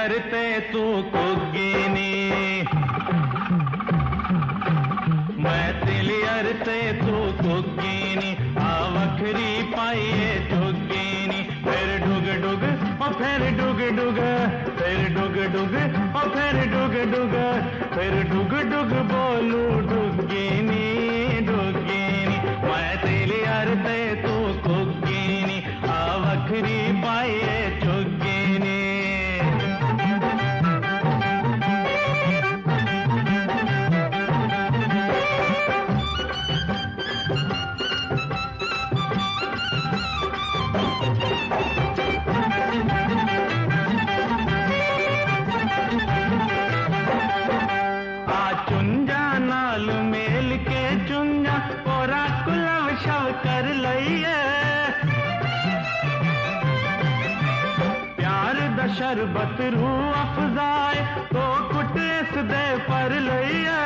अरते तू कुगिनी, मैं तिली अरते तू कुगिनी, आ वखरी पाइए चुगिनी। फिर डुग डुग और फिर डुग डुग, फिर डुग डुग और फिर डुग डुग, फिर डुग डुग बोलू डुगिनी डुगिनी। मैं तिली अरते तू कुगिनी, आ वखरी पाइए चुगिनी। मेल के चुंजा ओरा कुलव शव कर लइए, प्यार द शरबत रू अफजाए तो कुटेस दे पर लइए।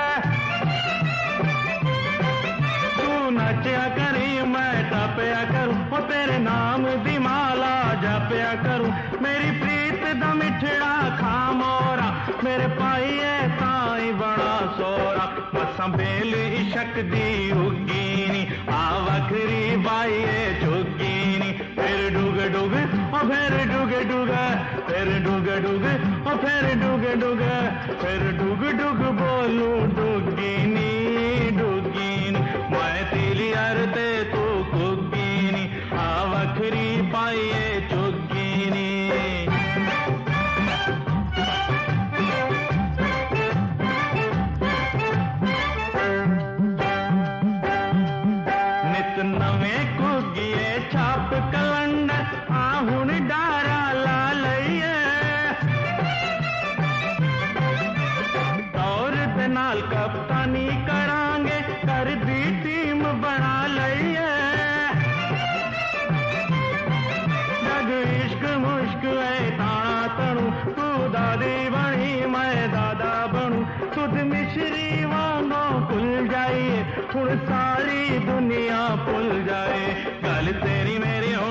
तू नचया करी मैं टपया करूं, वो तेरे नाम दी माला जपया करूं। मेरी प्रीत दा मिठड़ा खा मोरा, मेरे पाइए ताई बड़ा सोरा। मसां बेल इशक दी उगीनी, आ वखरी बाइए चुगीनी। फिर डुग डुग ओ फिर डुग डुग, फिर डुग डुग ओ फिर डुग डुग, फिर डुग डुग बोलू डुगीनी डुगीनी। मैं तिली अरते तू कुगिनी, आ वखरी पाइए चुगीनी। नवे कुगिए छाप कलंडर, आहुन डारा ला लइए। दौर दे नाल कप्तानी करांगे, कर दी टीम बना लइए। जग इश्क मुश्क है ताना तणु, तू दादी बनी मैं दादा बनू। तुद मिश्री वांगो खुल जाइए, हुण सारी दुनिया भुल जाए। गल तेरी मेरी